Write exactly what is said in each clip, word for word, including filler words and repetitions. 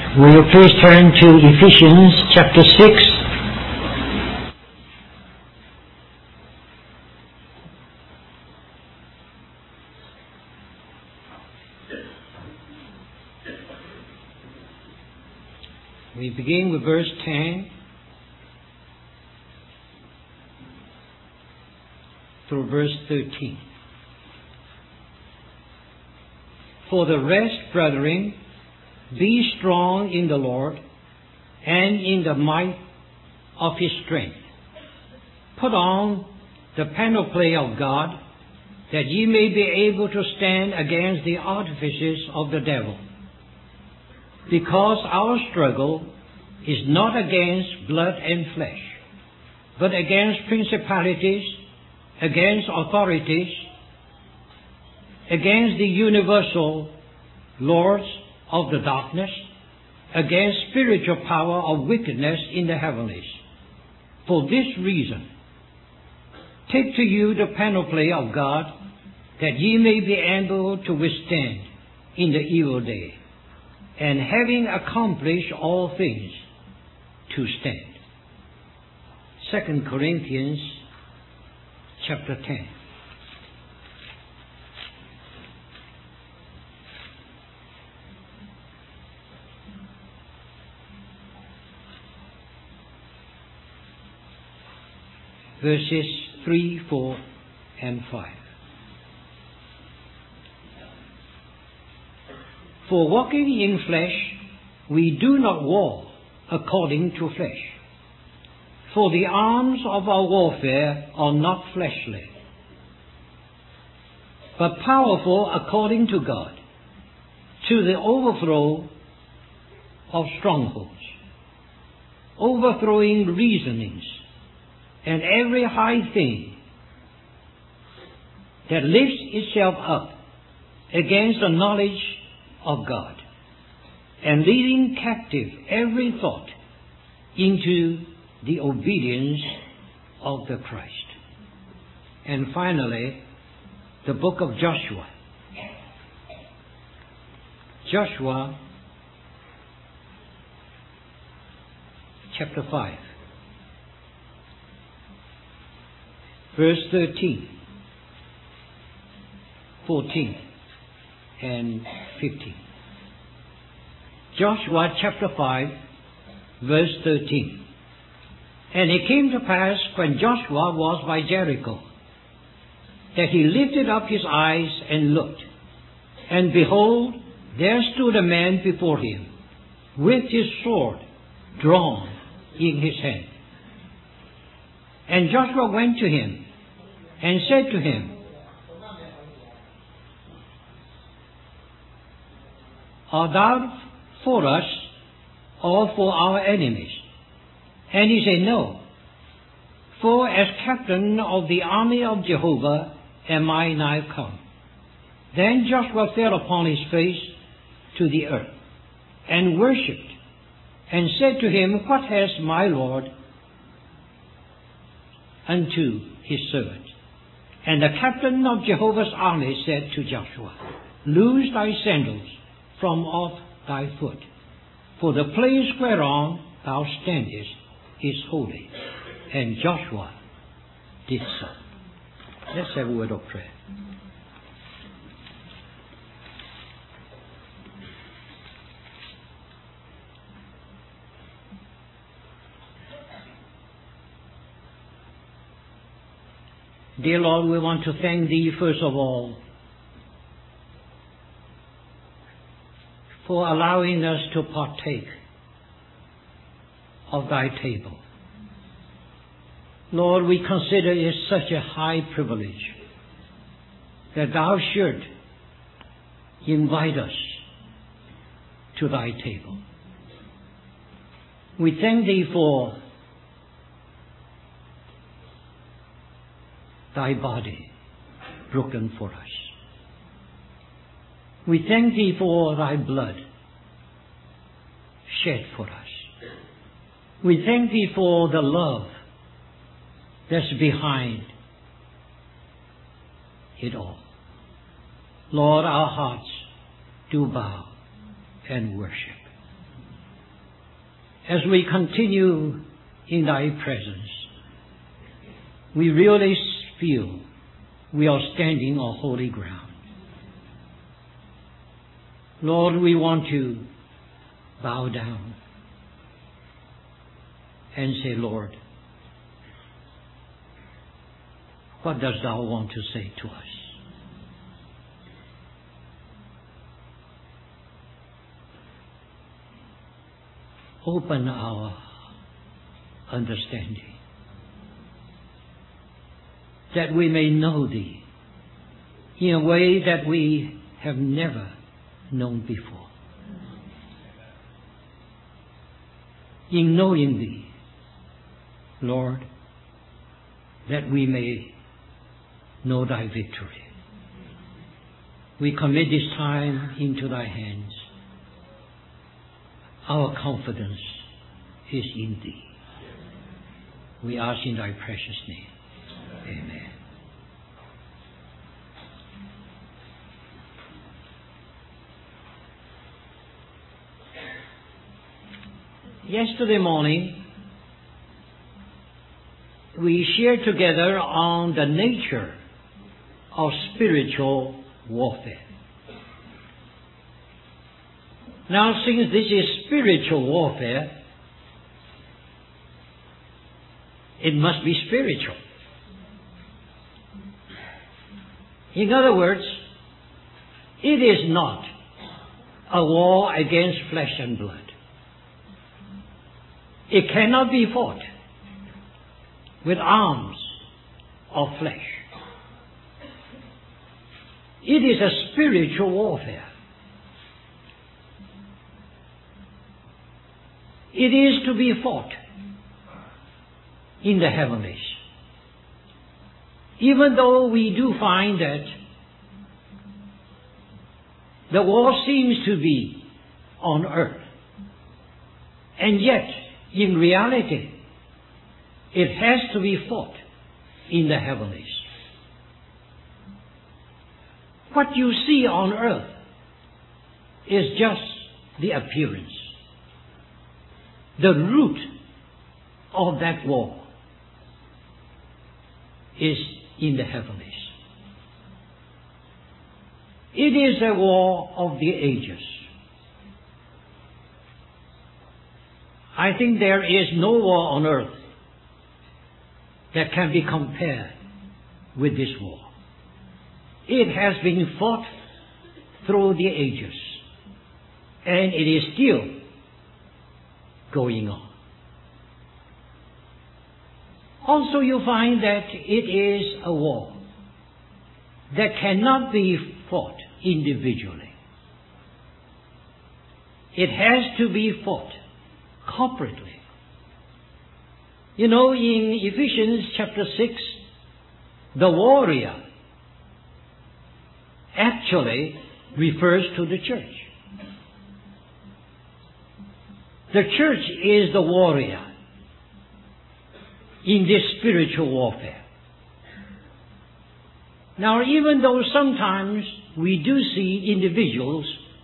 Will you please turn to Ephesians chapter six? We begin with verse ten through verse thirteen. For the rest, brethren, be strong in the Lord and in the might of His strength. Put on the panoply of God, that ye may be able to stand against the artifices of the devil. Because our struggle is not against blood and flesh, but against principalities, against authorities, against the universal lords of the darkness, against spiritual power of wickedness in the heavenlies. For this reason, take to you the panoply of God, that ye may be able to withstand in the evil day, and having accomplished all things, to stand. Second Corinthians chapter ten. Verses three, four, and five. For walking in flesh, we do not war according to flesh. For the arms of our warfare are not fleshly, but powerful according to God, to the overthrow of strongholds, overthrowing reasonings, and every high thing that lifts itself up against the knowledge of God, and leading captive every thought into the obedience of the Christ. And finally, the book of Joshua. Joshua chapter five. Verse thirteen, fourteen, and fifteen. Joshua chapter five, verse thirteen. And it came to pass, when Joshua was by Jericho, that he lifted up his eyes and looked, and behold, there stood a man before him, with his sword drawn in his hand. And Joshua went to him and said to him, Art thou for us or for our enemies? And he said, No, for as captain of the army of Jehovah am I now come. Then Joshua fell upon his face to the earth, and worshipped, and said to him, What has my Lord unto his servant? And the captain of Jehovah's army said to Joshua, Loose thy sandals from off thy foot, for the place whereon thou standest is holy. And Joshua did so. Let's have a word of prayer. Dear Lord, we want to thank Thee first of all for allowing us to partake of Thy table. Lord, we consider it such a high privilege that Thou should invite us to Thy table. We thank Thee for Thy body broken for us. We thank Thee for Thy blood shed for us. We thank Thee for the love that's behind it all. Lord, our hearts do bow and worship. as we continue in Thy presence, we really feel we are standing on holy ground. Lord, we want to bow down and say, Lord, what dost Thou want to say to us? Open our understanding, that we may know Thee in a way that we have never known before. In knowing Thee, Lord, that we may know Thy victory. We commit this time into Thy hands. Our confidence is in Thee. We ask in Thy precious name. Amen. Yesterday morning, we shared together on the nature of spiritual warfare. Now, since this is spiritual warfare, it must be spiritual. In other words, it is not a war against flesh and blood. It cannot be fought with arms of flesh. It is a spiritual warfare. It is to be fought in the heavenlies. Even though we do find that the war seems to be on earth, and yet, in reality, it has to be fought in the heavenlies. What you see on earth is just the appearance. The root of that war is in the heavenlies. It is a war of the ages. I think there is no war on earth that can be compared with this war. It has been fought through the ages, and it is still going on. Also, you find that it is a war that cannot be fought individually. It has to be fought corporately. You know, in Ephesians chapter six, the warrior actually refers to the church. The church is the warrior in this spiritual warfare. Now, even though sometimes we do see individuals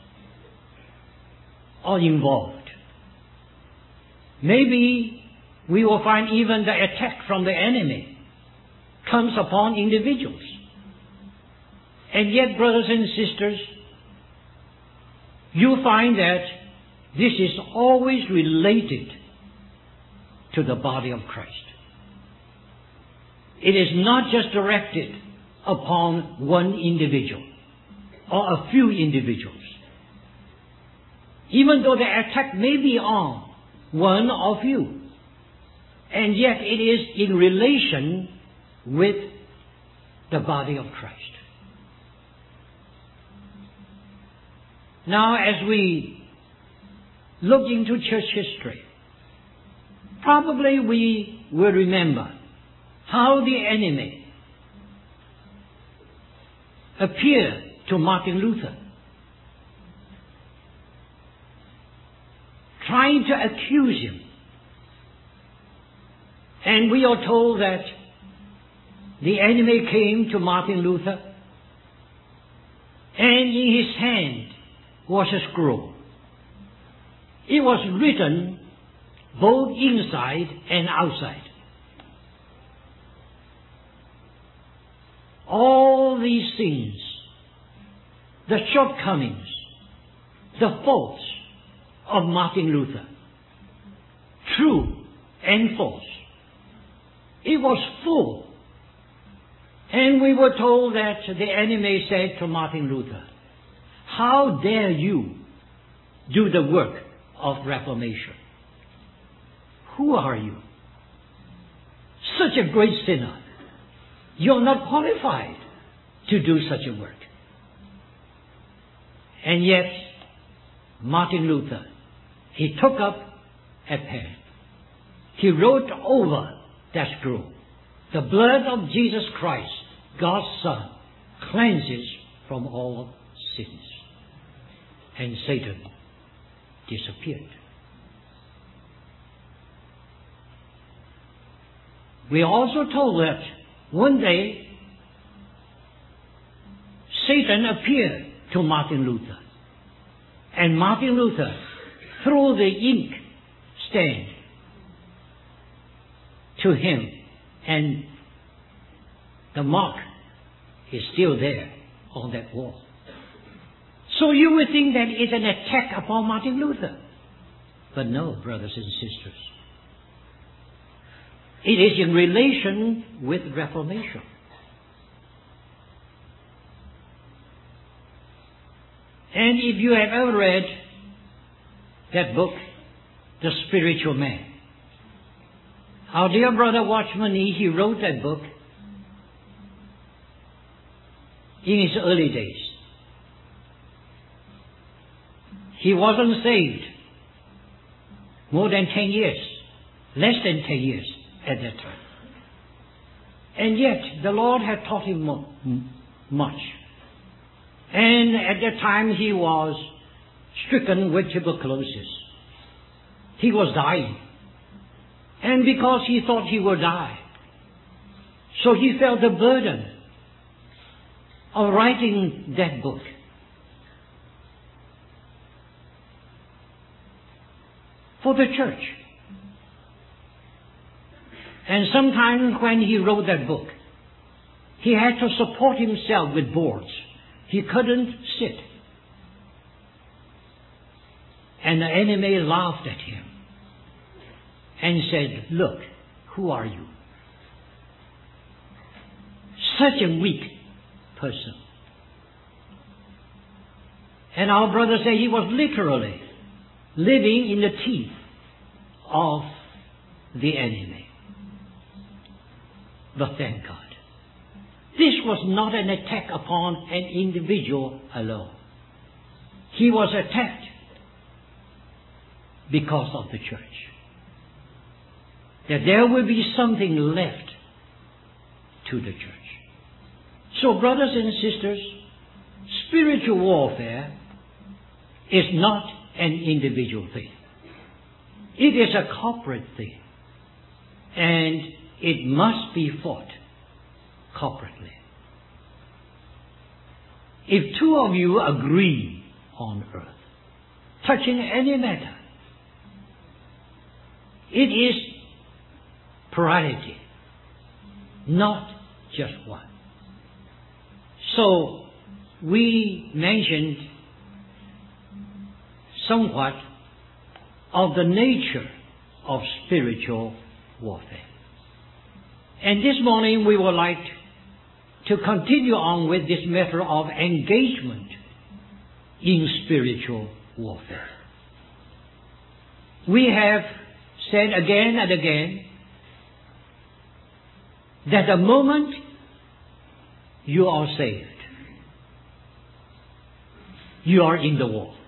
are involved, maybe we will find even the attack from the enemy comes upon individuals. And yet, brothers and sisters, you find that this is always related to the body of Christ. It is not just directed upon one individual or a few individuals. Even though the attack may be on one or few, and yet it is in relation with the body of Christ. Now, as we look into church history, probably we will remember how the enemy appeared to Martin Luther, trying to accuse him. And we are told that the enemy came to Martin Luther, and in his hand was a scroll. It was written both inside and outside. All these things, the shortcomings, the faults of Martin Luther, true and false, it was full. And we were told that the enemy said to Martin Luther, "How dare you do the work of reformation? Who are you? Such a great sinner. You're not qualified to do such a work." And yet, Martin Luther, he took up a pen. He wrote over that scroll, "The blood of Jesus Christ, God's Son, cleanses from all sins." And Satan disappeared. We are also told that one day Satan appeared to Martin Luther, and Martin Luther threw the ink stand to him, and the mark is still there on that wall. So you would think that it's an attack upon Martin Luther. But no, brothers and sisters. It is in relation with Reformation. And if you have ever read that book, The Spiritual Man, our dear brother Watchman Nee, he wrote that book in his early days. He wasn't saved more than ten years, less than ten years at that time. And yet the Lord had taught him much. And at that time he was stricken with tuberculosis. He was dying. And because he thought he would die, so he felt the burden of writing that book. For the church. And sometimes when he wrote that book, he had to support himself with boards. He couldn't sit. And the enemy laughed at him and said, "Look, who are you? Such a weak person." And our brother said he was literally living in the teeth of the enemy. But thank God, this was not an attack upon an individual alone. He was attacked because of the church. That there will be something left to the church. So, brothers and sisters, spiritual warfare is not an individual thing. It is a corporate thing. And it must be fought corporately. If two of you agree on earth, touching any matter, it is plurality, not just one. So, we mentioned somewhat of the nature of spiritual warfare. And this morning we would like to continue on with this matter of engagement in spiritual warfare. We have said again and again that the moment you are saved, you are in the war.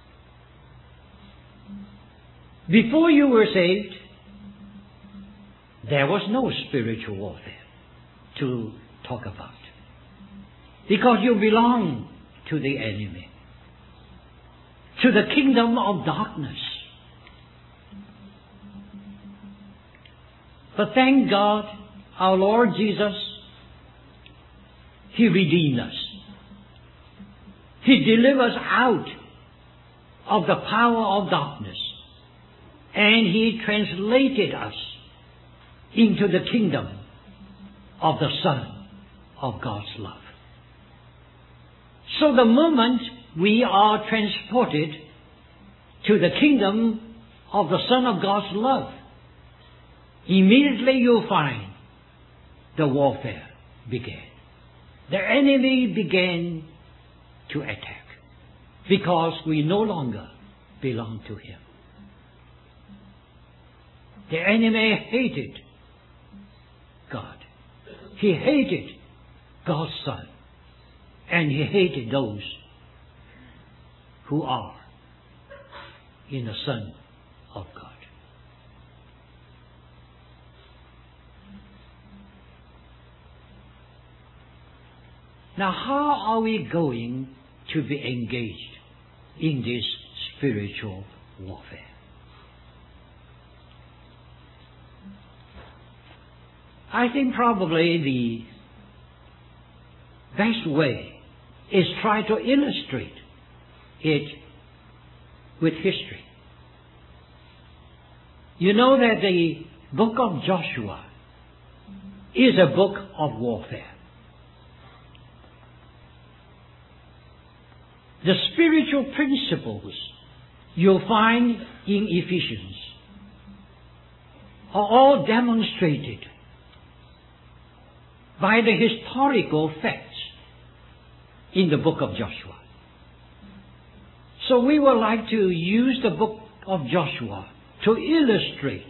Before you were saved, there was no spiritual warfare to talk about, because you belong to the enemy, to the kingdom of darkness. But thank God, our Lord Jesus, He redeemed us. He delivers us out of the power of darkness and He translated us into the kingdom of the Son of God's love. So the moment we are transported to the kingdom of the Son of God's love, immediately you'll find the warfare began. The enemy began to attack because we no longer belong to Him. The enemy hated God. He hated God's Son. And he hated those who are in the Son of God. Now, how are we going to be engaged in this spiritual warfare? I think probably the best way is try to illustrate it with history. You know that the book of Joshua is a book of warfare. The spiritual principles you'll find in Ephesians are all demonstrated by the historical facts in the book of Joshua. So we would like to use the book of Joshua to illustrate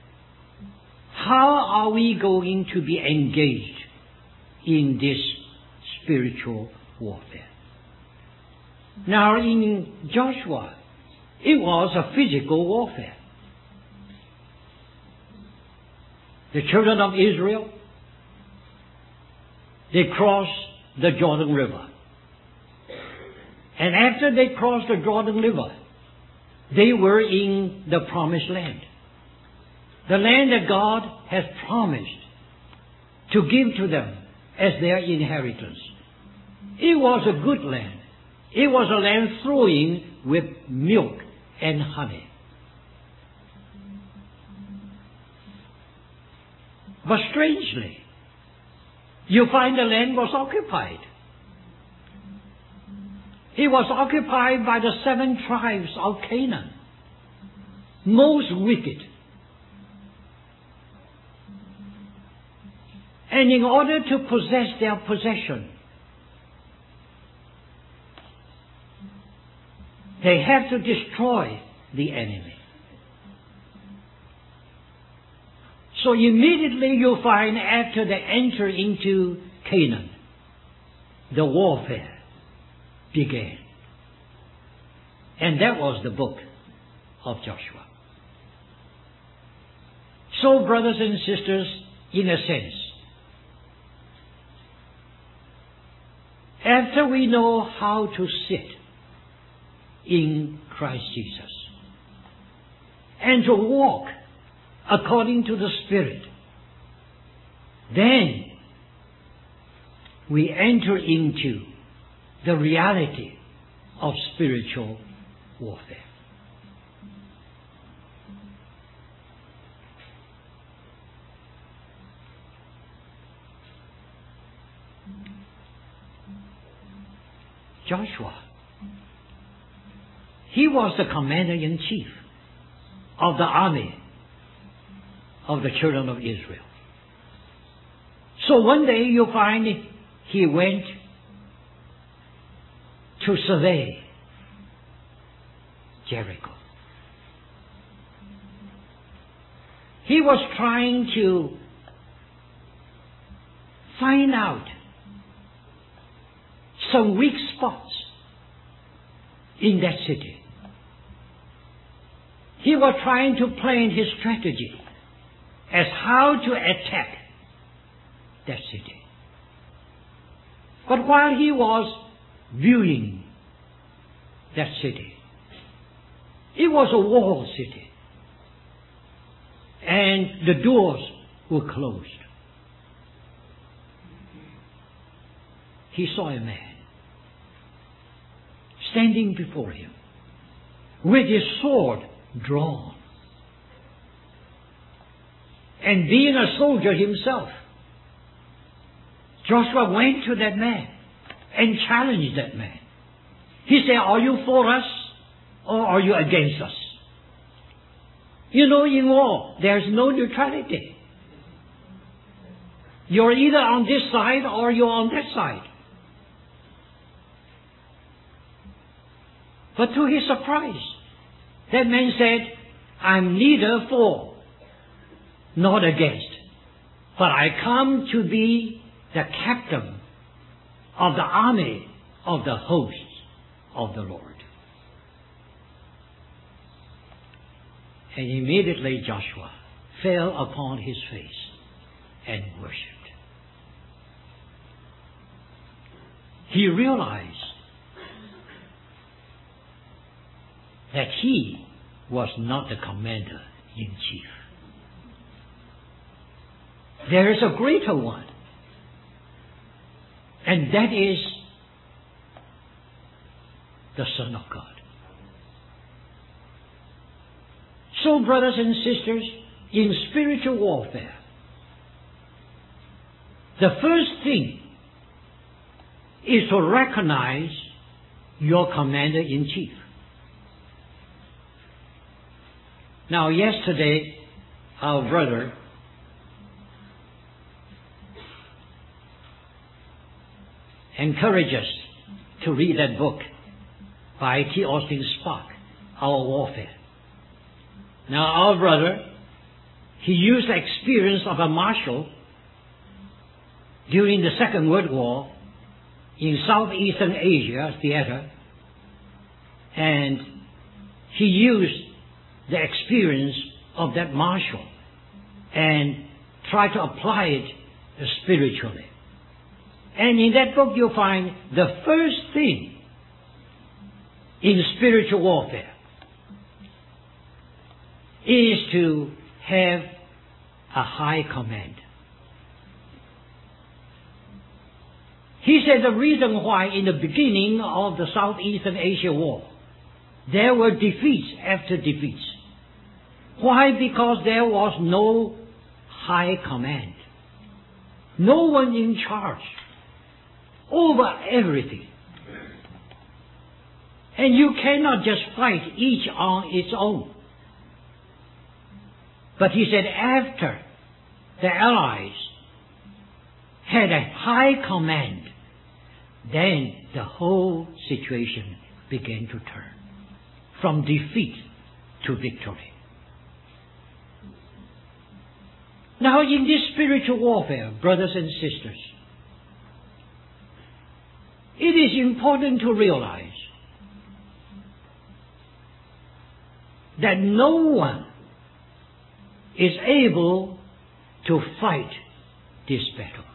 how are we going to be engaged in this spiritual warfare. Now in Joshua, it was a physical warfare. The children of Israel, they crossed the Jordan River. And after they crossed the Jordan River, they were in the promised land. The land that God has promised to give to them as their inheritance. It was a good land. It was a land flowing with milk and honey. But strangely, you find the land was occupied. It was occupied by the seven tribes of Canaan, most wicked. And in order to possess their possession, they have to destroy the enemy. So immediately you find after they enter into Canaan, the warfare began. And that was the book of Joshua. So, brothers and sisters, in a sense, after we know how to sit in Christ Jesus and to walk according to the Spirit, then we enter into the reality of spiritual warfare. Joshua, he was the commander-in-chief of the army of the children of Israel. So one day you find he went to survey Jericho. He was trying to find out some weak spots in that city. He was trying to plan his strategy as how to attack that city. But while he was viewing that city, it was a walled city, and the doors were closed. He saw a man standing before him with his sword drawn. and being a soldier himself, Joshua went to that man and challenged that man. He said, are you for us or are you against us? You know, in war, there's no neutrality. You're either on this side or you're on that side. But to his surprise, that man said, I'm neither for nor against, but I come to be the captain of the army of the hosts of the Lord. And immediately Joshua fell upon his face and worshipped. He realized that he was not the commander-in-chief. There is a greater one, and that is the Son of God. So, brothers and sisters, in spiritual warfare, the first thing is to recognize your commander-in-chief. Now, yesterday, our brother encouraged us to read that book by T. Austin Spark, Our Warfare. Now, our brother, he used the experience of a marshal during the Second World War in Southeastern Asia theater, and he used the experience of that marshal and tried to apply it spiritually. And in that book you'll find the first thing in spiritual warfare is to have a high command. He said the reason why in the beginning of the Southeastern Asia War there were defeats after defeats. Why? Because there was no high command. No one in charge over everything. And you cannot just fight each on its own. But he said after the Allies had a high command, then the whole situation began to turn from defeat to victory. Now, in this spiritual warfare, brothers and sisters, it is important to realize that no one is able to fight this battle,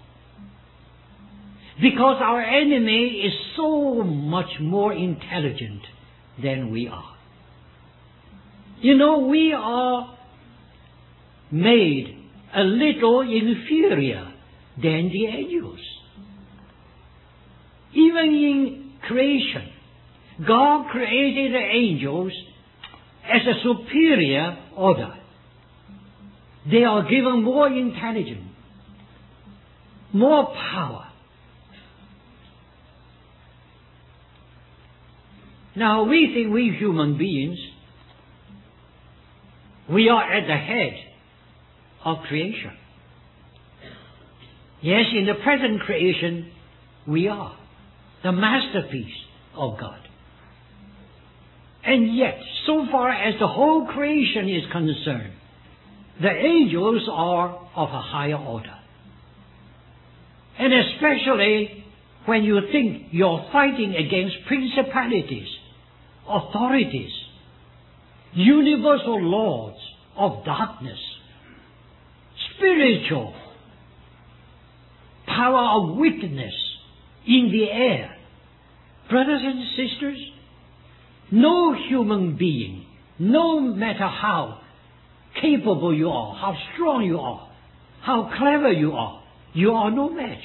because our enemy is so much more intelligent than we are. You know, we are made a little inferior than the angels. Even in creation, God created the angels as a superior order. They are given more intelligence, more power. Now, we think we human beings, we are at the head of creation. Yes, in the present creation, we are the masterpiece of God. And yet, so far as the whole creation is concerned, the angels are of a higher order. And especially when you think you're fighting against principalities, authorities, universal lords of darkness, spiritual power of wickedness in the air. Brothers and sisters, no human being, no matter how capable you are, how strong you are, how clever you are, you are no match.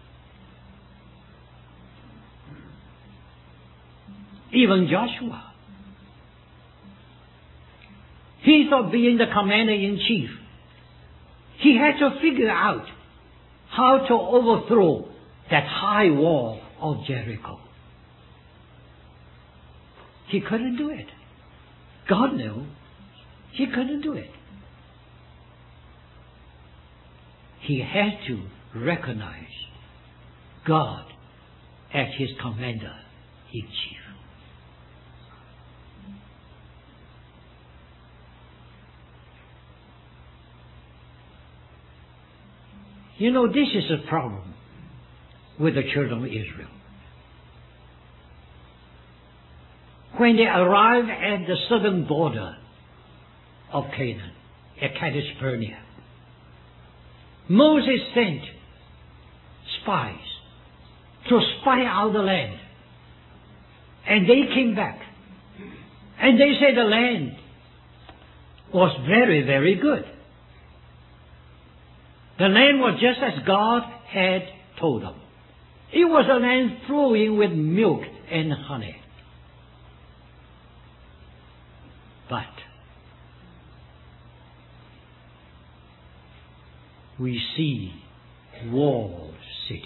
Even Joshua, he thought being the commander-in-chief He had to figure out how to overthrow that high wall of Jericho. He couldn't do it. God knew he couldn't do it. He had to recognize God as his commander-in-chief. You know, this is a problem with the children of Israel. When they arrive at the southern border of Canaan, at Kadesh Barnea, Moses sent spies to spy out the land. And they came back. And they said the land was very, very good. The land was just as God had told them. It was a land flowing with milk and honey. But we see walled cities.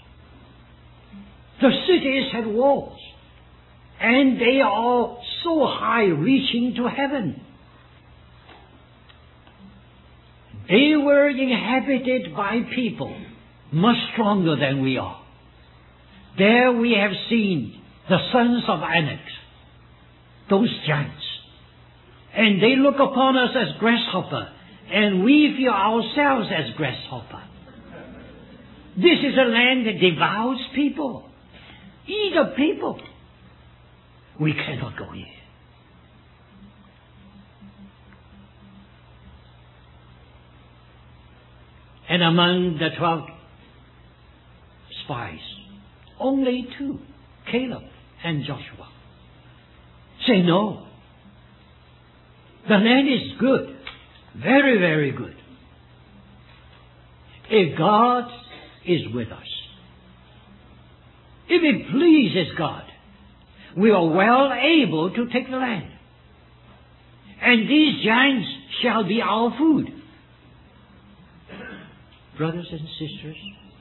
The cities had walls, and they are so high, reaching to heaven. They were inhabited by people much stronger than we are. There we have seen the sons of Anak, those giants. And they look upon us as grasshopper, and we feel ourselves as grasshopper. This is a land that devours people, eats up people. We cannot go here. And among the twelve spies, only two, Caleb and Joshua, say no. The land is good, very, very good. If God is with us, if it pleases God, we are well able to take the land. And these giants shall be our food. Brothers and sisters,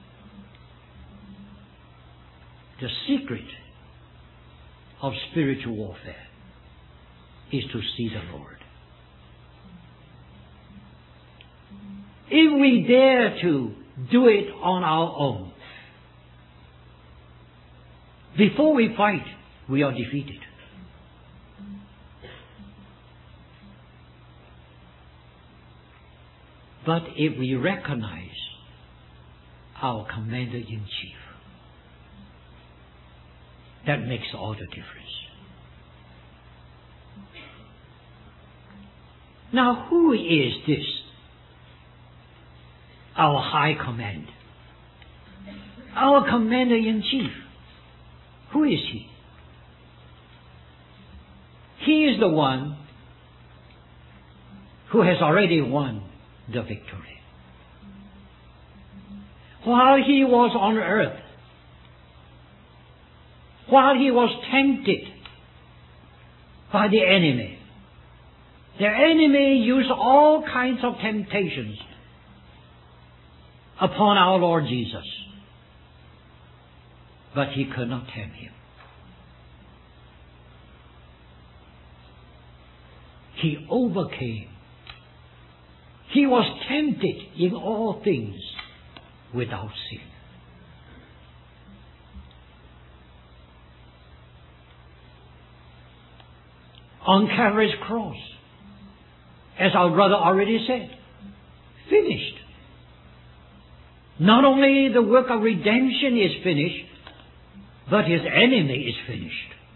the secret of spiritual warfare is to see the Lord. If we dare to do it on our own, before we fight, we are defeated. But if we recognize our commander-in-chief, that makes all the difference. Now, who is this? Our high command. Our commander-in-chief. Who is he? He is the one who has already won the victory. While he was on earth, while he was tempted by the enemy, the enemy used all kinds of temptations upon our Lord Jesus. But he could not tempt him. He overcame. He was tempted in all things without sin. On Calvary's cross, as our brother already said, finished. Not only the work of redemption is finished, but his enemy is finished.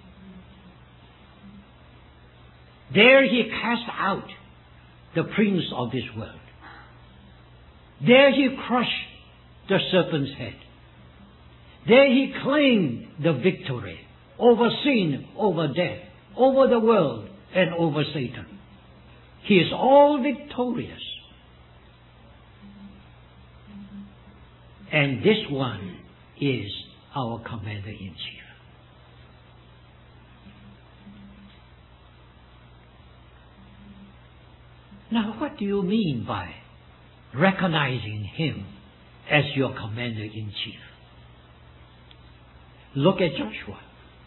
There he cast out the prince of this world. There he crushed the serpent's head. There he claimed the victory over sin, over death, over the world, and over Satan. He is all victorious. And this one is our commander-in-chief. Now, what do you mean by recognizing Him as your commander-in-chief. Look at Joshua.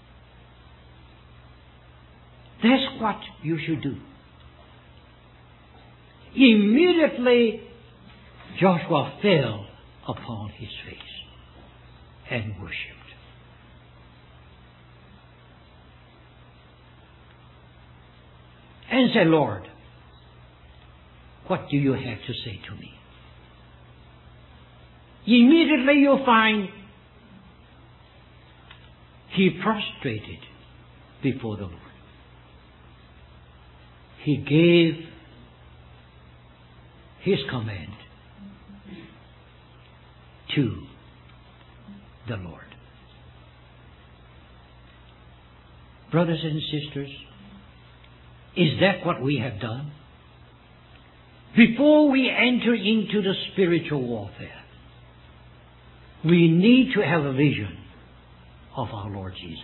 That's what you should do. Immediately, Joshua fell upon his face and worshipped. And said, Lord, what do you have to say to me? Immediately you find he prostrated before the Lord. He gave his command to the Lord. Brothers and sisters, is that what we have done? Before we enter into the spiritual warfare, we need to have a vision of our Lord Jesus.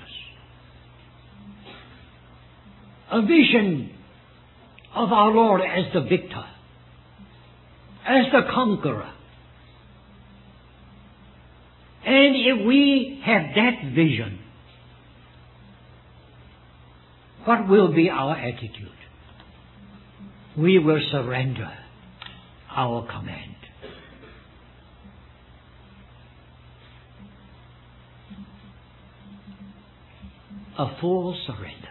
A vision of our Lord as the victor, as the conqueror. And if we have that vision, what will be our attitude? We will surrender our command. A full surrender.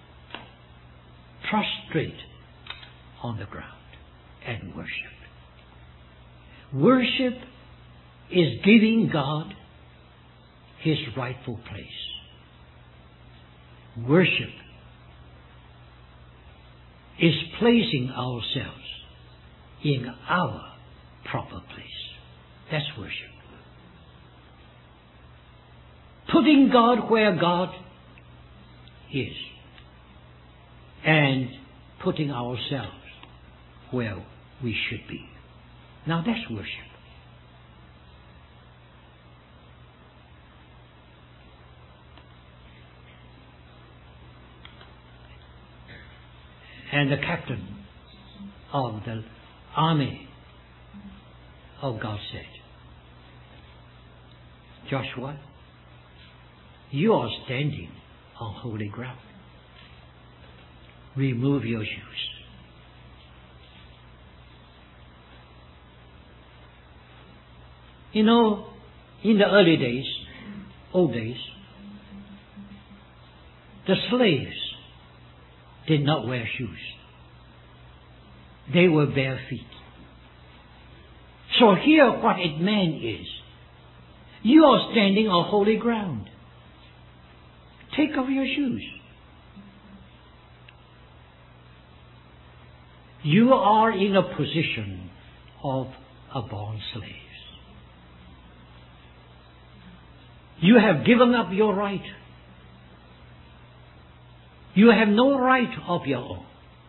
Prostrate on the ground and worship. Worship is giving God His rightful place. Worship is placing ourselves in our proper place. That's worship. Putting God where God is and putting ourselves where we should be. Now that's worship. And the captain of the army of God said, Joshua, you are standing on holy ground. Remove your shoes. You know, in the early days, old days, the slaves did not wear shoes. They were bare feet. So here what it meant is, you are standing on holy ground. Take off your shoes. You are in a position of a bond slave. You have given up your right. You have no right of your own.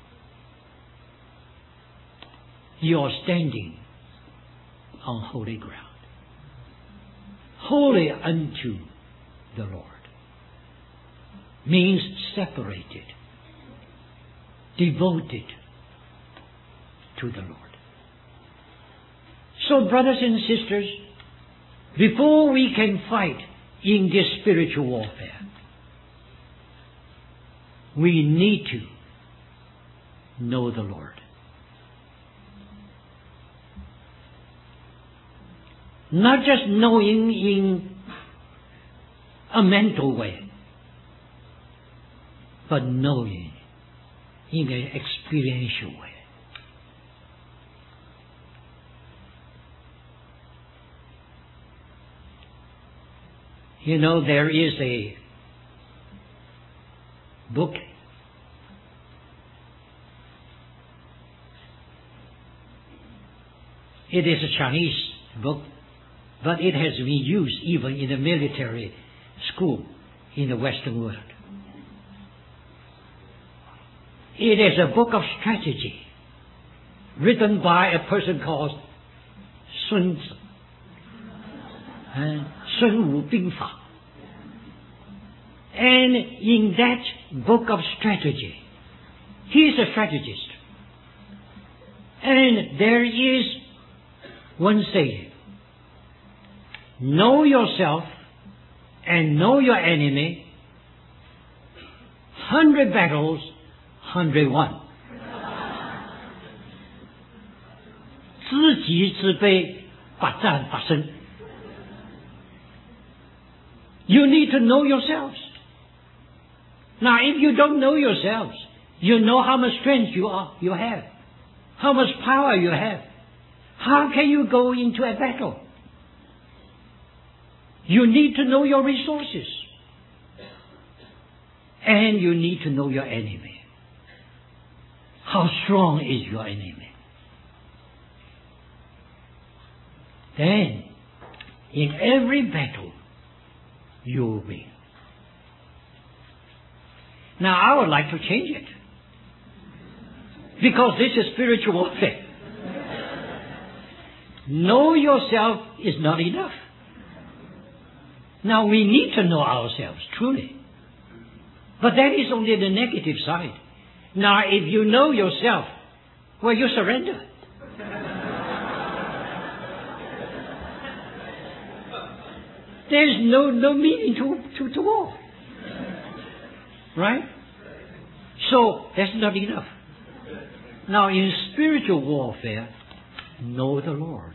You are standing on holy ground. Holy unto the Lord means separated, devoted to the Lord. So, brothers and sisters, before we can fight in this spiritual warfare, we need to know the Lord. Not just knowing in a mental way, but knowing in an experiential way. You know, there is a book It is a Chinese book, but it has been used even in the military school in the Western world. It is a book of strategy written by a person called Sun Tzu, uh, Sun Wu Bing Fa. And in that book of strategy, he is a strategist. And there is once said, know yourself and know your enemy, hundred battles, hundred won. 知己知彼，百战百胜。You need to know yourselves. Now, if you don't know yourselves, you know how much strength you are, you have, how much power you have. How can you go into a battle? You need to know your resources. And you need to know your enemy. How strong is your enemy? Then, in every battle, you will win. Now, I would like to change it. Because this is spiritual warfare. Know yourself is not enough. Now, we need to know ourselves, truly. But that is only the negative side. Now, if you know yourself, well, you surrender. There's no, no meaning to, to, to war. Right? So, that's not enough. Now, in spiritual warfare, know the Lord.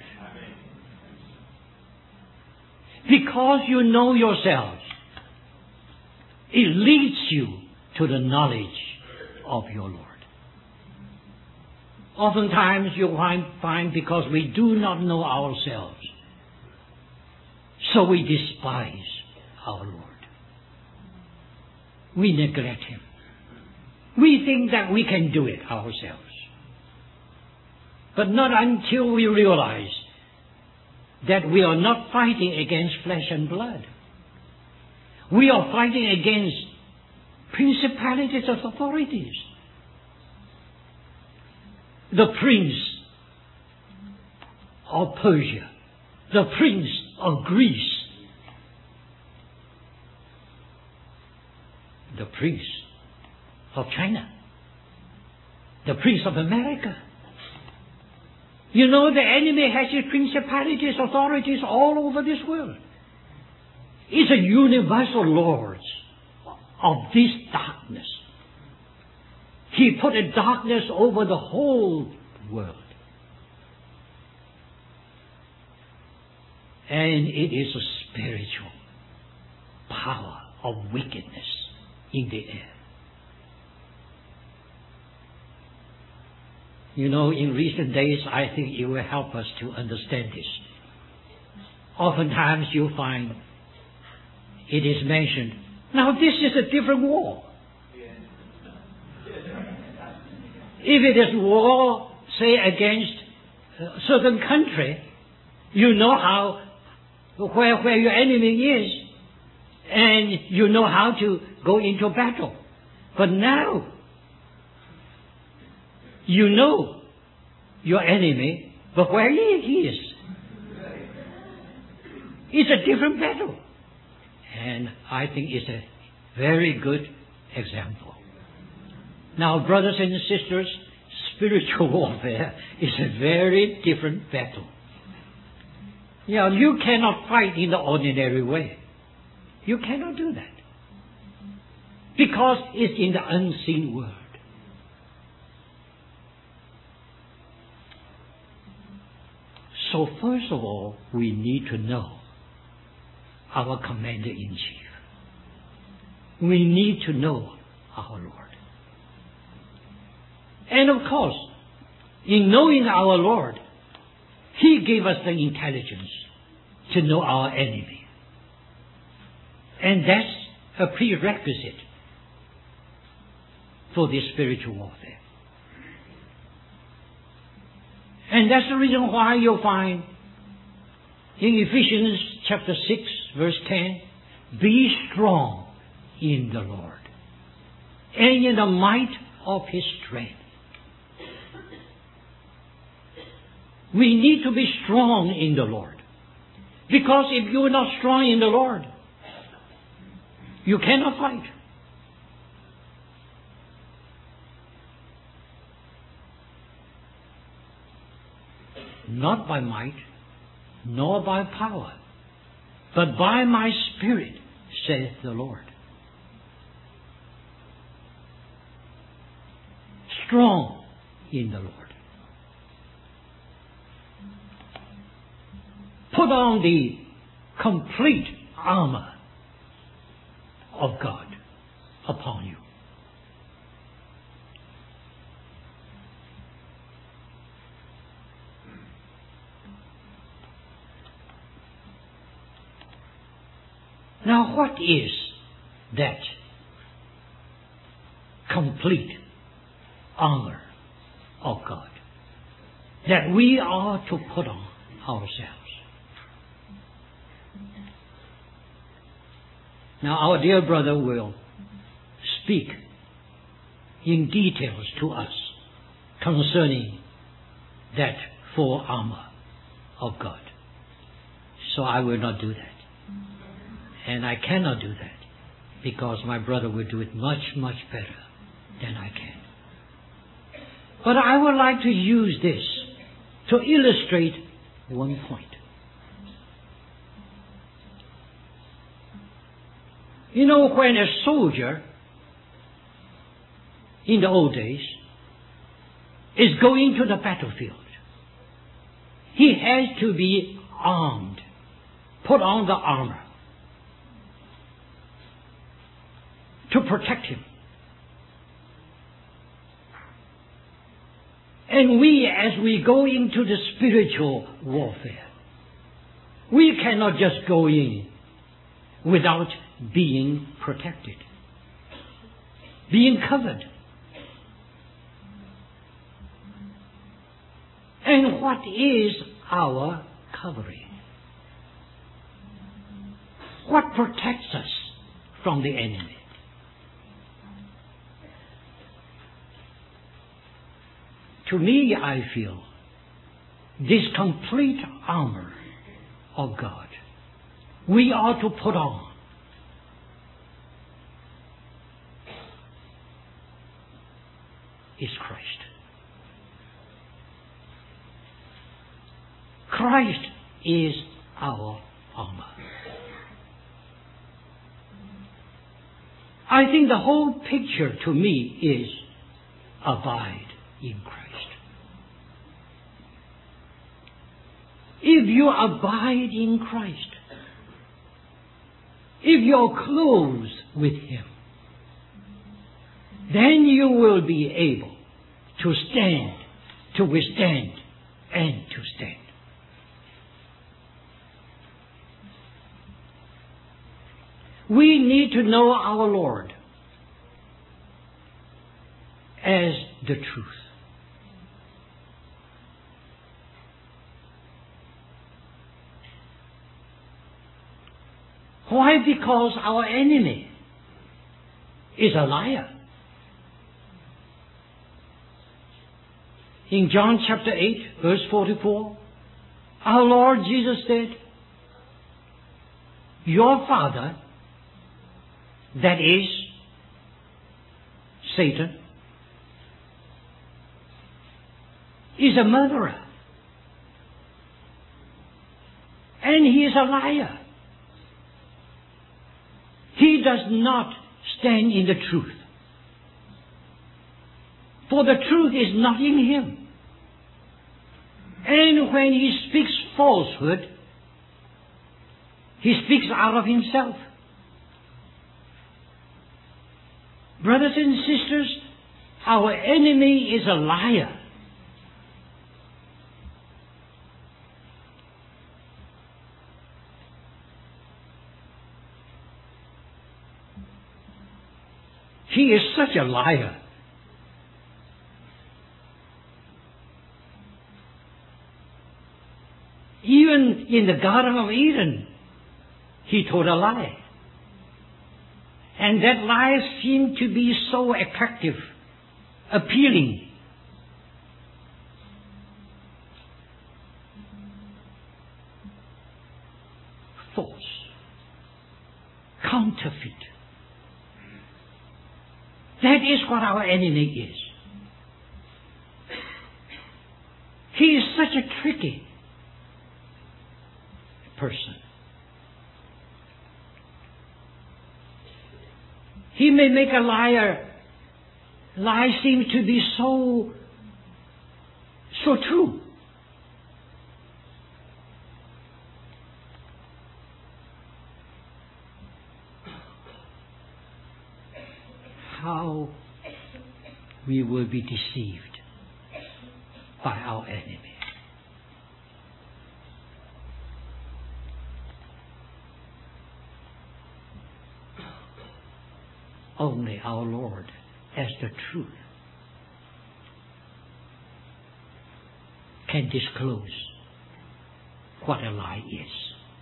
Because you know yourselves, it leads you to the knowledge of your Lord. Oftentimes you find, find because we do not know ourselves, so we despise our Lord. We neglect Him. We think that we can do it ourselves. But not until we realize that we are not fighting against flesh and blood. We are fighting against principalities and authorities. The prince of Persia, the prince of Greece, the prince of China, the prince of America. You know, the enemy has his principalities, authorities all over this world. It's a universal lord of this darkness. He put a darkness over the whole world. And it is a spiritual power of wickedness in the air. You know, in recent days, I think it will help us to understand this. Oftentimes you find it is mentioned, now this is a different war. If it is war, say, against a certain country, you know how, where, where your enemy is, and you know how to go into battle. But now, you know your enemy, but where he is. It's a different battle. And I think it's a very good example. Now, brothers and sisters, spiritual warfare is a very different battle. You know, you cannot fight in the ordinary way. You cannot do that. Because it's in the unseen world. So first of all, we need to know our Commander-in-Chief. We need to know our Lord. And of course, in knowing our Lord, He gave us the intelligence to know our enemy. And that's a prerequisite for this spiritual warfare. And that's the reason why you'll find in Ephesians chapter six, verse ten, be strong in the Lord and in the might of His strength. We need to be strong in the Lord. Because if you're not strong in the Lord, you cannot fight. Not by might, nor by power, but by my Spirit, saith the Lord. Strong in the Lord. Put on the complete armor of God upon you. Now, what is that complete armor of God that we are to put on ourselves? Now, our dear brother will speak in details to us concerning that full armor of God. So I will not do that. And I cannot do that because my brother will do it much, much better than I can. But I would like to use this to illustrate one point. You know, when a soldier in the old days is going to the battlefield, he has to be armed, put on the armor to protect him. And we, as we go into the spiritual warfare, we cannot just go in without being protected, being covered. And what is our covering? What protects us from the enemy? To me, I feel this complete armor of God we are to put on is Christ. Christ is our armor. I think the whole picture to me is abide in Christ. If you abide in Christ, if you're close with Him, then you will be able to stand, to withstand, and to stand. We need to know our Lord as the truth. Why? Because our enemy is a liar. In John chapter eight, verse forty-four, our Lord Jesus said, your father, that is Satan, is a murderer. And he is a liar. He does not stand in the truth. For the truth is not in him. And when he speaks falsehood, he speaks out of himself. Brothers and sisters, our enemy is a liar. He is such a liar. Even in the Garden of Eden, he told a lie. And that lie seemed to be so attractive, appealing. False. Counterfeit. That is what our enemy is. He is such a tricky. person. He may make a liar lie seem to be so so true. How we will be deceived by our enemy. Only our Lord as the truth can disclose what a lie is.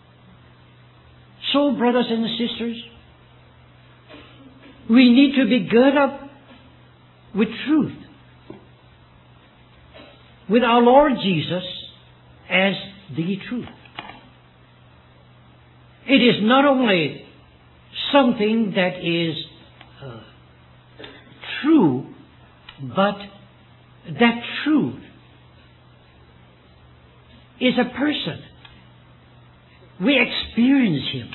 So, brothers and sisters, we need to be girded up with truth, with our Lord Jesus as the truth. It is not only something that is uh, true, but that truth is a person. We experience him.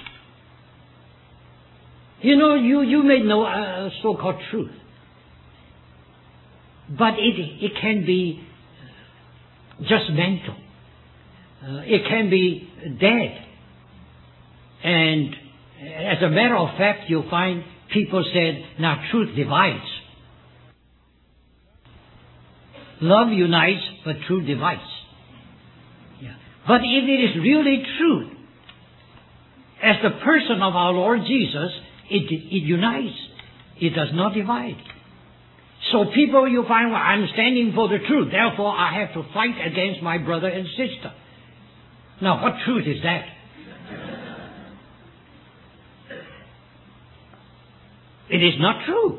You know, you, you may know a so-called truth, but it, it can be just mental. Uh, it can be dead. And as a matter of fact, you'll find people said, now truth divides. Love unites, but truth divides. Yeah. But if it is really truth, as the person of our Lord Jesus, it, it unites. It does not divide. So people, you find, well, I'm standing for the truth, therefore I have to fight against my brother and sister. Now, what truth is that? It is not true.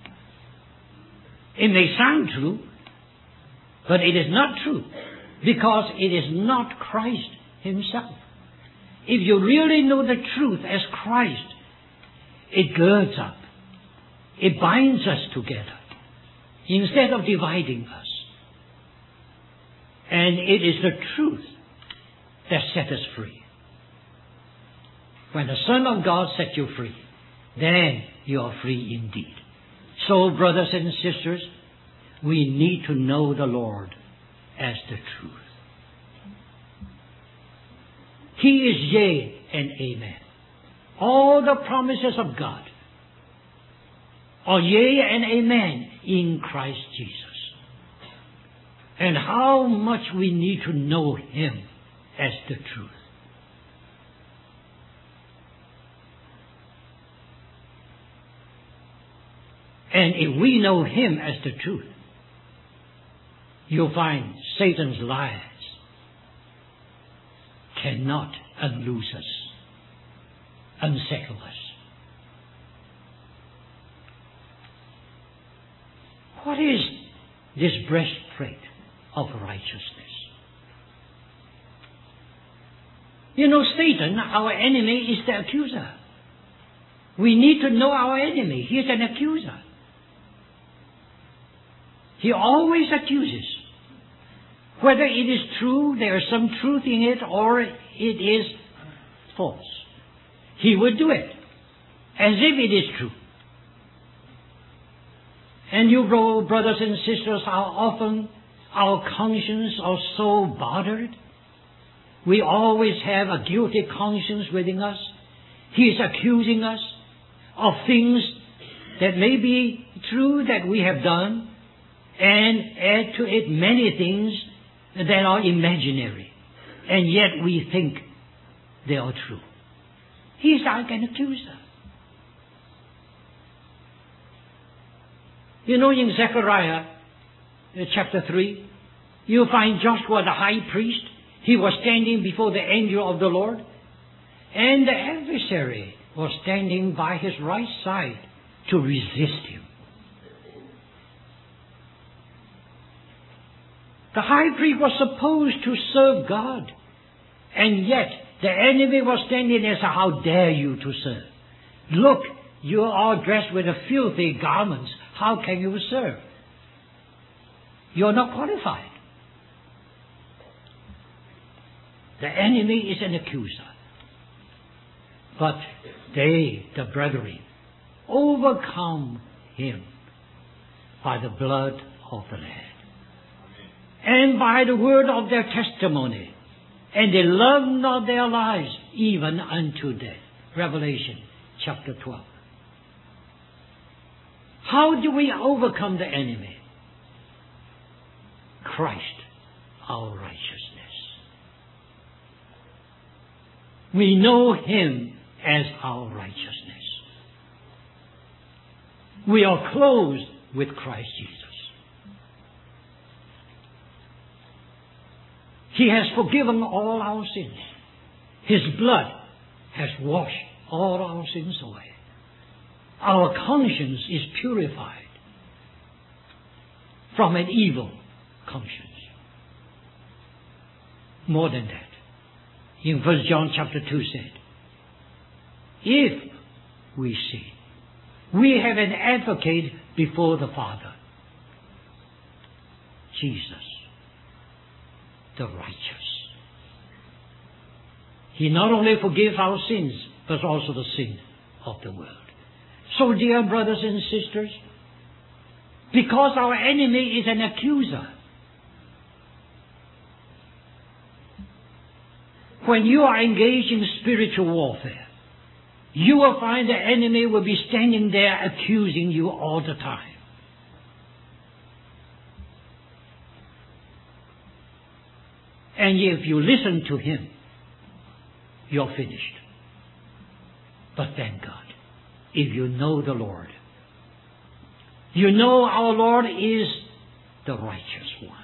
It may sound true, but it is not true, because it is not Christ himself. If you really know the truth as Christ, it girds up. It binds us together instead of dividing us. And it is the truth that sets us free. When the Son of God sets you free, then you are free indeed. So, brothers and sisters, we need to know the Lord as the truth. He is yea and amen. All the promises of God are yea and amen in Christ Jesus. And how much we need to know him as the truth. And if we know him as the truth, you'll find Satan's lies cannot unloose us, unsettle us. What is this breastplate of righteousness? You know, Satan, our enemy, is the accuser. We need to know our enemy. He is an accuser. He always accuses. Whether it is true, there is some truth in it, or it is false. He would do it as if it is true. And you brothers and sisters, how often our conscience are so bothered. We always have a guilty conscience within us. He is accusing us of things that may be true that we have done, and add to it many things that are imaginary, and yet we think they are true. He is like an accuser. You know, in Zechariah chapter three, you find Joshua the high priest. He was standing before the angel of the Lord, and the adversary was standing by his right side to resist him. The high priest was supposed to serve God, and yet the enemy was standing there and said, how dare you to serve? Look, you are dressed with a filthy garments. How can you serve? You're not qualified. The enemy is an accuser. But they, the brethren, overcome him by the blood of the Lamb and by the word of their testimony, and they love not their lives even unto death. Revelation chapter twelve. How do we overcome the enemy? Christ, our righteousness. We know him as our righteousness. We are clothed with Christ Jesus. He has forgiven all our sins. His blood has washed all our sins away. Our conscience is purified from an evil conscience. More than that, in First John chapter two said, if we sin, we have an advocate before the Father, Jesus, the righteous. He not only forgives our sins, but also the sin of the world. So, dear brothers and sisters, because our enemy is an accuser, when you are engaged in spiritual warfare, you will find the enemy will be standing there accusing you all the time. And if you listen to him, you're finished. But thank God, if you know the Lord, you know our Lord is the righteous one.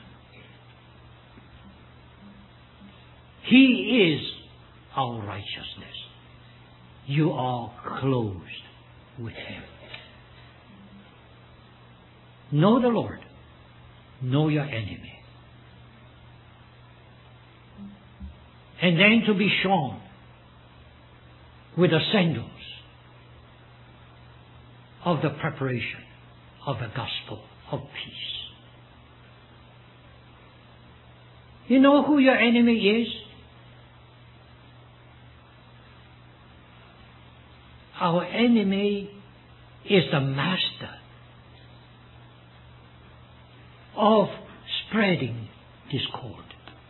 He is our righteousness. You are clothed with him. Know the Lord. Know your enemy. And then to be shone with the sandals of the preparation of the gospel of peace. You know who your enemy is? Our enemy is the master of spreading discord,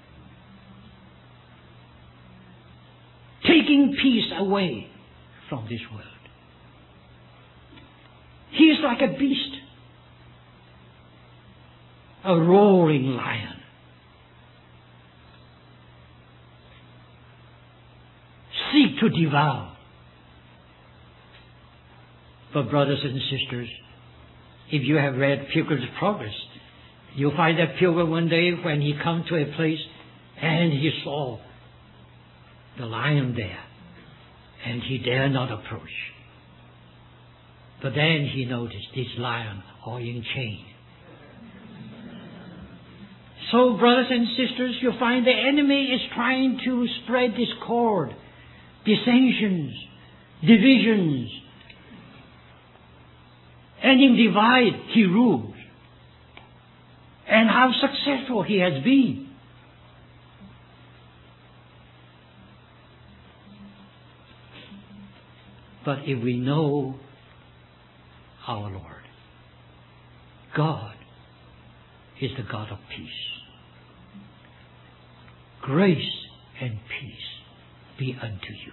taking peace away from this world. He is like a beast, a roaring lion, seek to devour. But brothers and sisters, if you have read Pilgrim's Progress, you'll find that Pilgrim one day when he come to a place and he saw the lion there, and he dare not approach. But then he noticed this lion all in chain. So, brothers and sisters, you find the enemy is trying to spread discord, dissensions, divisions. And in divide, he rules. And how successful he has been. But if we know our Lord, God is the God of peace. Grace and peace be unto you.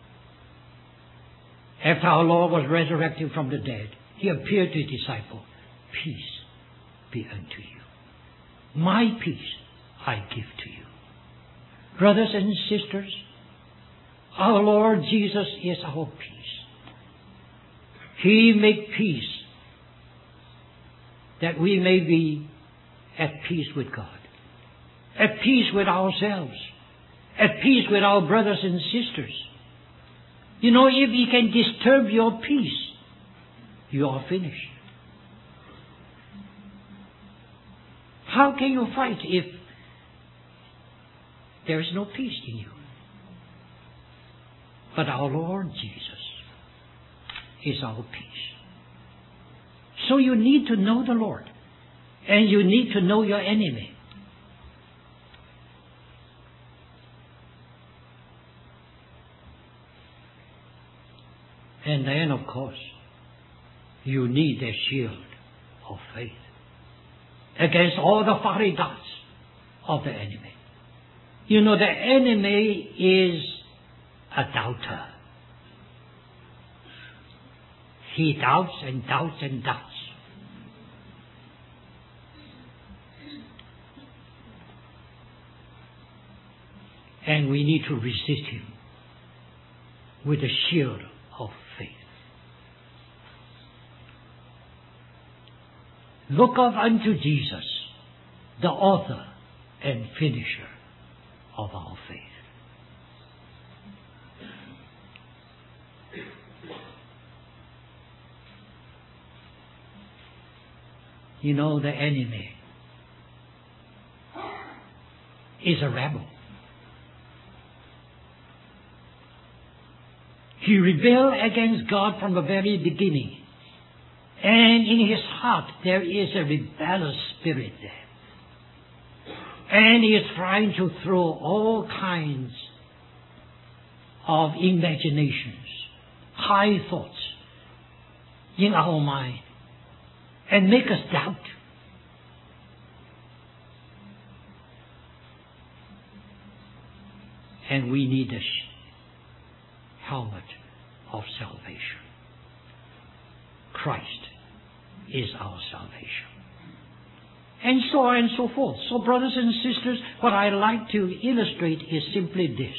After our Lord was resurrected from the dead, he appeared to his disciples. Peace be unto you. My peace I give to you. Brothers and sisters, our Lord Jesus is our peace. He made peace that we may be at peace with God, at peace with ourselves, at peace with our brothers and sisters. You know, if he can disturb your peace, you are finished. How can you fight if there is no peace in you? But our Lord Jesus is our peace. So you need to know the Lord, and you need to know your enemy. And then, of course, you need the shield of faith against all the fiery darts of the enemy. You know, the enemy is a doubter. He doubts and doubts and doubts. And we need to resist him with the shield of faith. Look up unto Jesus, the author and finisher of our faith. You know, the enemy is a rebel. He rebelled against God from the very beginning. And in his heart there is a rebellious spirit there. And he is trying to throw all kinds of imaginations, high thoughts in our mind and make us doubt. And we need a helmet of salvation. Christ is our salvation. And so on and so forth. So, brothers and sisters, what I like to illustrate is simply this.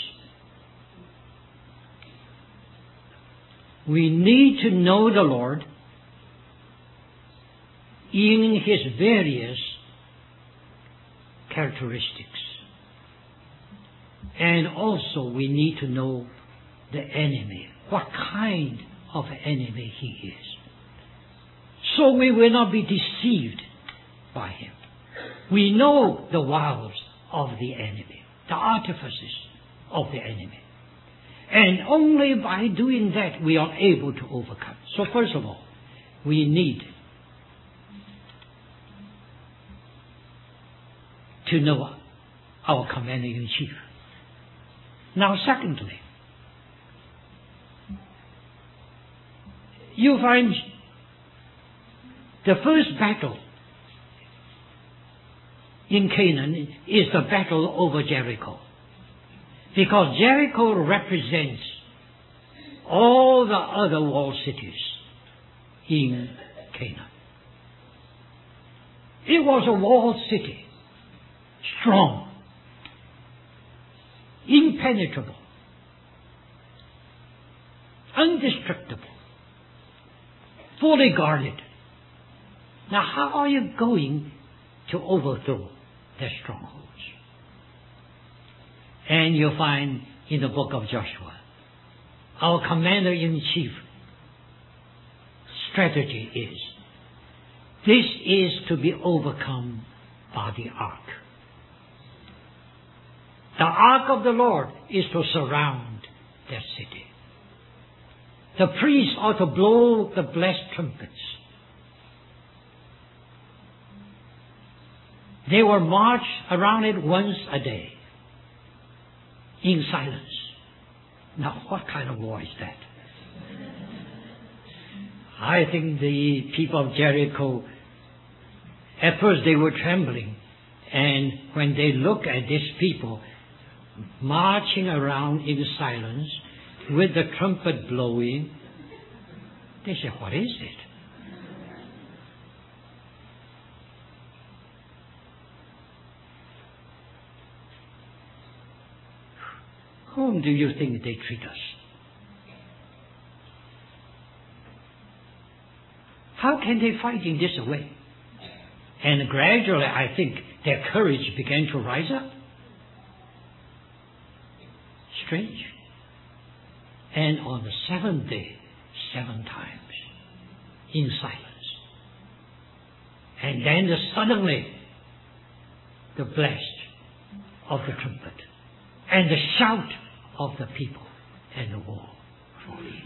We need to know the Lord in his various characteristics. And also we need to know the enemy, what kind of enemy he is. So we will not be deceived by him. We know the wiles of the enemy, the artifices of the enemy. And only by doing that we are able to overcome. So first of all, we need to know our commander-in-chief. Now secondly, you find the first battle in Canaan is the battle over Jericho. Because Jericho represents all the other walled cities in Canaan. It was a walled city, strong, impenetrable, indestructible, fully guarded. Now, how are you going to overthrow their strongholds? And you'll find in the book of Joshua, our commander-in-chief strategy is, this is to be overcome by the ark. The ark of the Lord is to surround that city. The priests are to blow the blessed trumpets. They will march around it once a day in silence. Now, what kind of war is that? I think the people of Jericho, at first they were trembling. And when they look at these people marching around in silence with the trumpet blowing, they say, what is it? Whom do you think they treat us? How can they fight in this way? And gradually, I think, their courage began to rise up. Strange. And on the seventh day, seven times, in silence. And then the, suddenly, the blast of the trumpet, and the shout of the people, and the wall falling.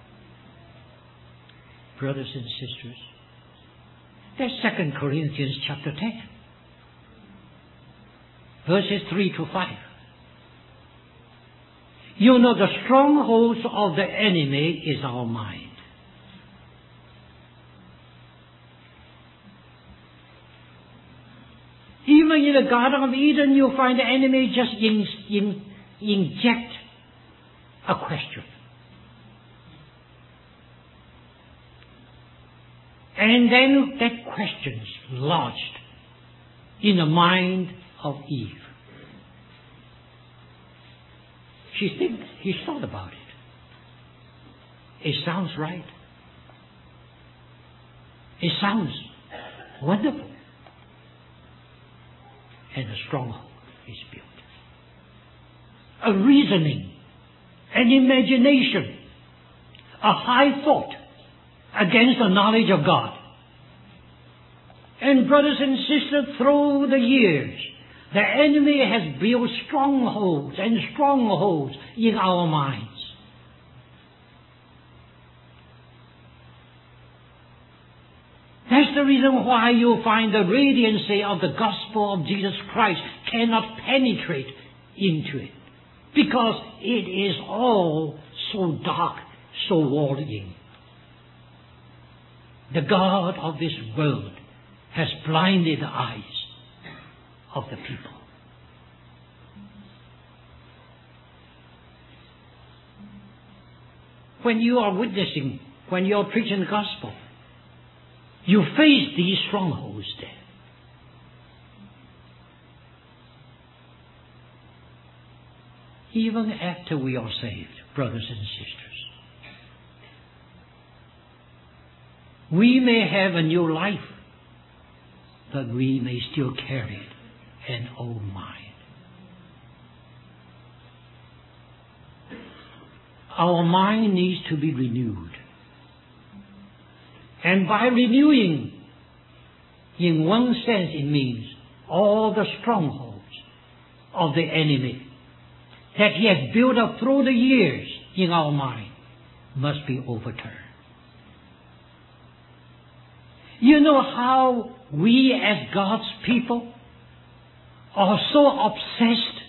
Brothers and sisters, that's Second Corinthians chapter ten, verses three to five. You know, the strongholds of the enemy is our mind. Even in the Garden of Eden, you find the enemy just in, in, inject a question. And then that question's lodged in the mind of Eve. She thinks, he thought about it. It sounds right. It sounds wonderful. And a stronghold is built. A reasoning, an imagination, a high thought against the knowledge of God. And brothers and sisters, through the years, the enemy has built strongholds and strongholds in our minds. That's the reason why you find the radiancy of the gospel of Jesus Christ cannot penetrate into it. Because it is all so dark, so walled in. The God of this world has blinded the eyes of the people. When you are witnessing, when you are preaching the gospel, you face these strongholds there. Even after we are saved, brothers and sisters, we may have a new life, but we may still carry an old mind. Our mind needs to be renewed. And by renewing, in one sense it means all the strongholds of the enemy that he has built up through the years in our mind must be overturned. You know how we as God's people are so obsessed,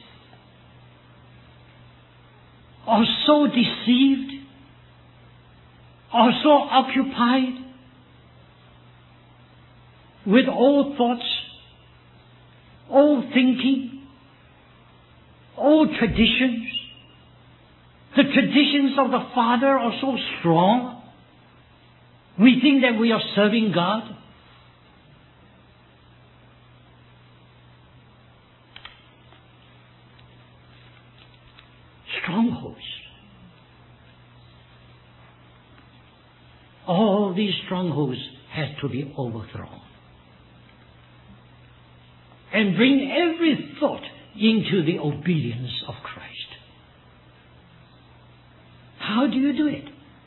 are so deceived, are so occupied with old thoughts, old thinking, old traditions. The traditions of the Father are so strong. We think that we are serving God. Strongholds. All these strongholds have to be overthrown. And bring every thought into the obedience of Christ. How do you do it?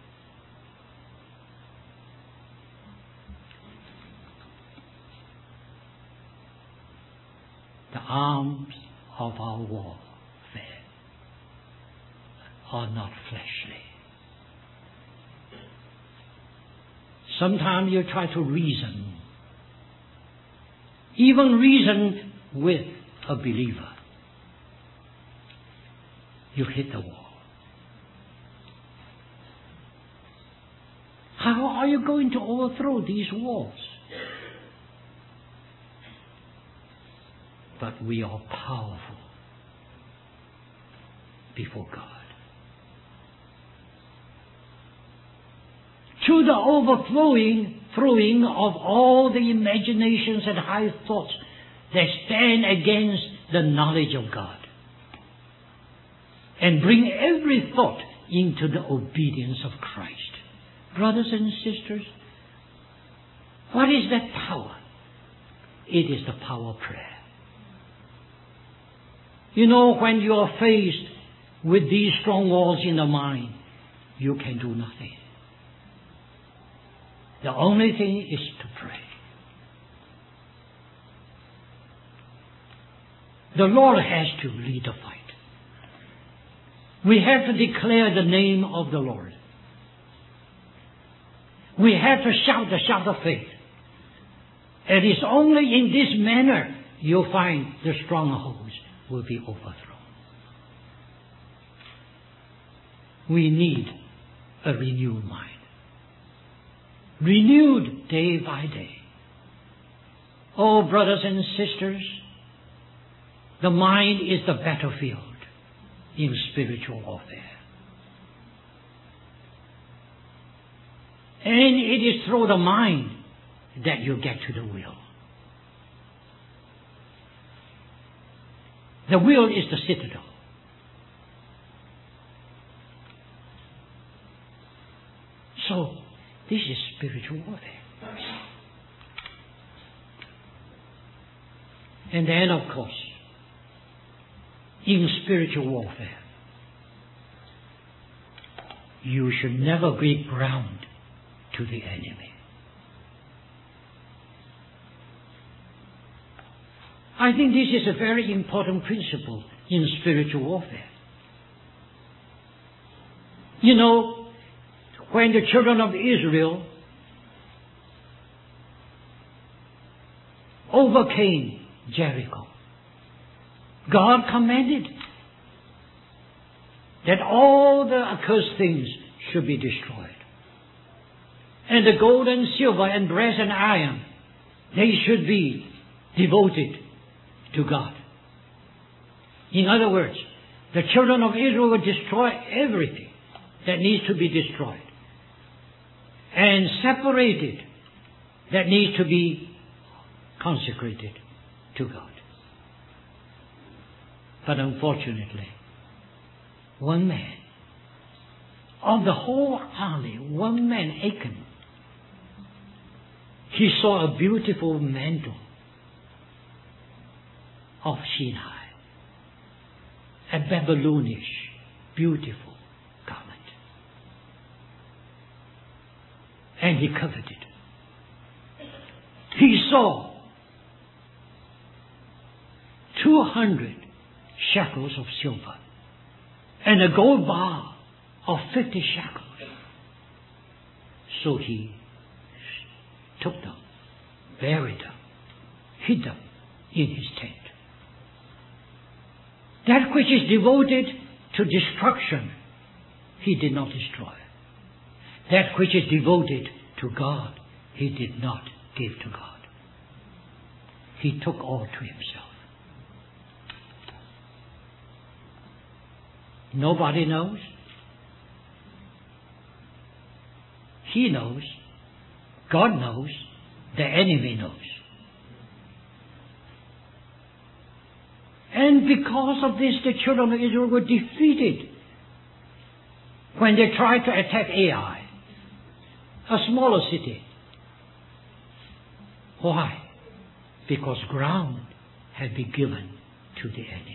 The arms of our warfare are not fleshly. Sometimes you try to reason, even reason with a believer. You hit the wall. How are you going to overthrow these walls? But we are powerful before God. To the overflowing, throwing of all the imaginations and high thoughts that stand against the knowledge of God. And bring every thought into the obedience of Christ. Brothers and sisters, what is that power? It is the power of prayer. You know, when you are faced with these strongholds in the mind, you can do nothing. The only thing is to pray. The Lord has to lead the fight. We have to declare the name of the Lord. We have to shout the shout of faith. It is only in this manner you'll find the strongholds will be overthrown. we need a renewed mind. Renewed day by day. Oh, brothers and sisters, the mind is the battlefield in spiritual warfare. And it is through the mind that you get to the will. The will is the citadel. So, this is spiritual warfare. And then, of course, in spiritual warfare, you should never give ground to the enemy. I think this is a very important principle in spiritual warfare. You know, when the children of Israel overcame Jericho, God commanded that all the accursed things should be destroyed. And the gold and silver and brass and iron, they should be devoted to God. In other words, the children of Israel would destroy everything that needs to be destroyed, and separated that needs to be consecrated to God. But unfortunately, one man, of the whole army, one man, Achan, he saw a beautiful mantle of Sinai, a Babylonish, beautiful garment. And he coveted it. He saw two hundred shekels of silver and a gold bar of fifty shekels. So he took them, buried them, hid them in his tent. That which is devoted to destruction, he did not destroy. That which is devoted to God, he did not give to God. He took all to himself. Nobody knows. He knows. God knows. The enemy knows. And because of this, the children of Israel were defeated when they tried to attack Ai, a smaller city. Why? Because ground had been given to the enemy.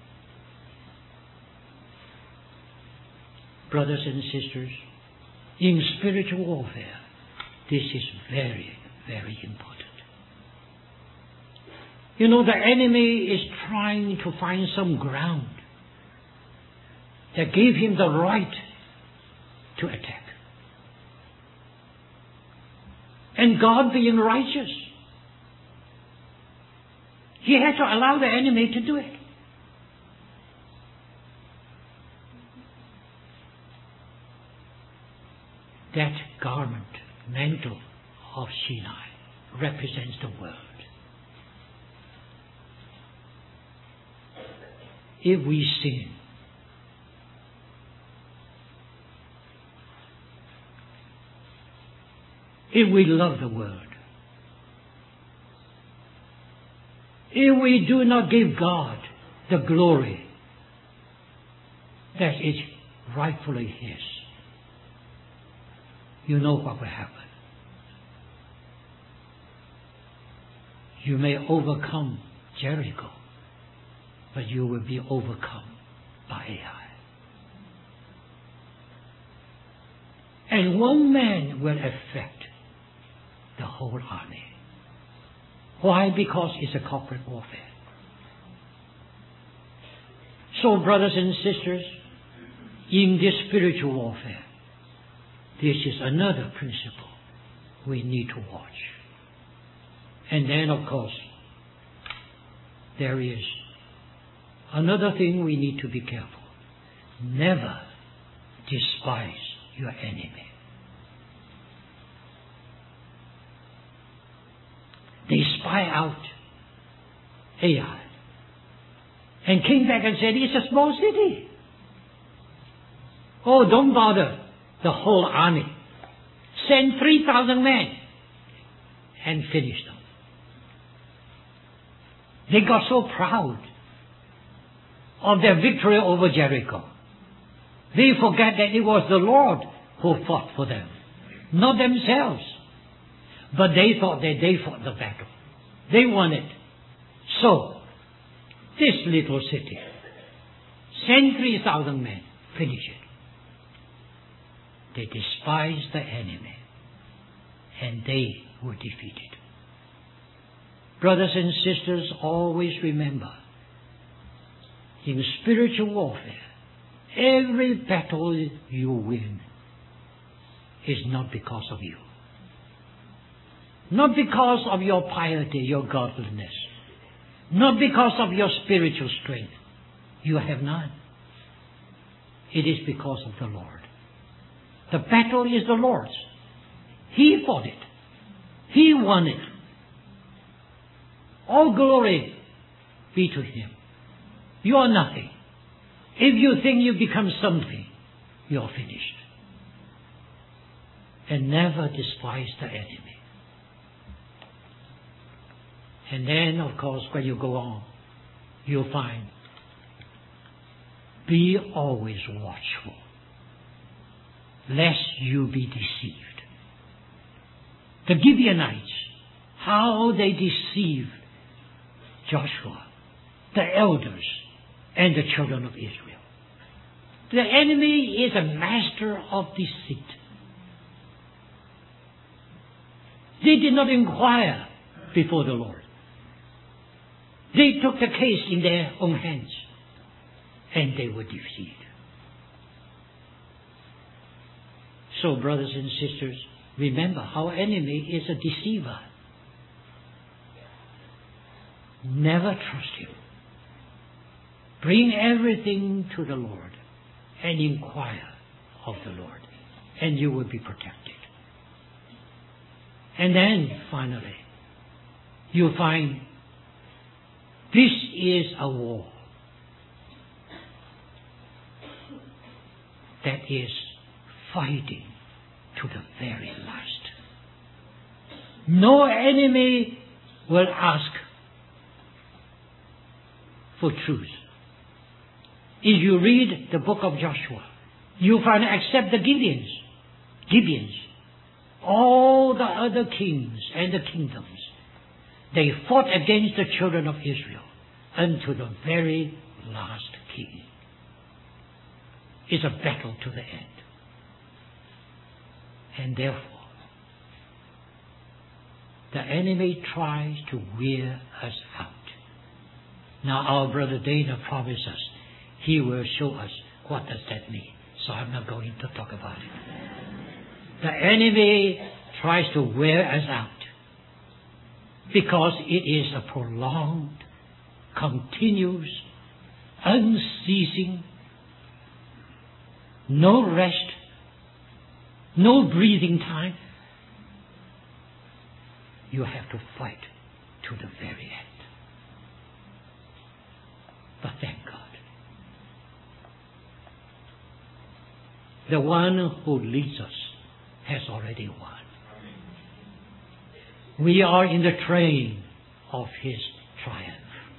Brothers and sisters, in spiritual warfare, this is very, very important. You know, the enemy is trying to find some ground that gave him the right to attack. And God, being righteous, he had to allow the enemy to do it. That garment, mantle of Sinai, represents the world. If we sin, if we love the world, if we do not give God the glory that is rightfully His, you know what will happen. You may overcome Jericho, but you will be overcome by Ai. And one man will affect the whole army. Why? Because it's a corporate warfare. So, brothers and sisters, in this spiritual warfare, this is another principle we need to watch. And then, of course, there is another thing we need to be careful. Never, despise your enemy. They spy out Ai and came back and said, it's a small city. Oh, don't bother the whole army. Send three thousand men and finish them. They got so proud of their victory over Jericho. They forgot that it was the Lord who fought for them, not themselves. But they thought that they fought the battle. They won it. So, this little city, send three thousand men, finish it. They despised the enemy, and they were defeated. Brothers and sisters, always remember, in spiritual warfare, every battle you win is not because of you. Not because of your piety, your godliness. Not because of your spiritual strength. You have none. It is because of the Lord. The battle is the Lord's. He fought it. He won it. All glory be to Him. You are nothing. If you think you become something, you are finished. And never despise the enemy. And then, of course, when you go on, you'll find, be always watchful, lest you be deceived. The Gibeonites, how they deceived Joshua, the elders, and the children of Israel. The enemy is a master of deceit. They did not inquire before the Lord. They took the case in their own hands, and they were defeated. So, brothers and sisters, remember, our enemy is a deceiver. Never trust him. Bring everything to the Lord and inquire of the Lord, and you will be protected. And then, finally, you'll find this is a war that is fighting to the very last. No enemy will ask for truth. If you read the book of Joshua, you find except the Gibeons, Gibeons, all the other kings and the kingdoms, they fought against the children of Israel unto the very last king. It's a battle to the end. And therefore, the enemy tries to wear us out. Now our brother Dana promised us he will show us what does that mean. So I'm not going to talk about it. The enemy tries to wear us out because it is a prolonged, continuous, unceasing, no rest, no breathing time. You have to fight to the very end. But thank God, the one who leads us has already won. We are in the train of His triumph.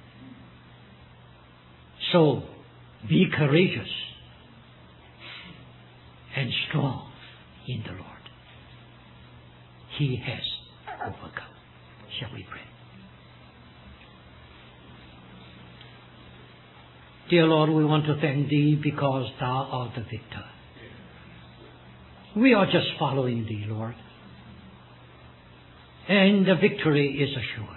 So be courageous and strong in the Lord. He has overcome. Shall we pray? Dear Lord, we want to thank Thee because Thou art the victor. We are just following Thee, Lord. And the victory is assured.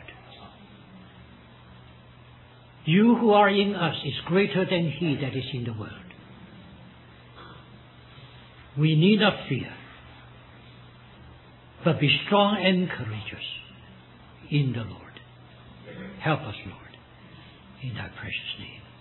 You who are in us is greater than he that is in the world. We need not fear, but be strong and courageous in the Lord. Help us, Lord, in Thy precious name.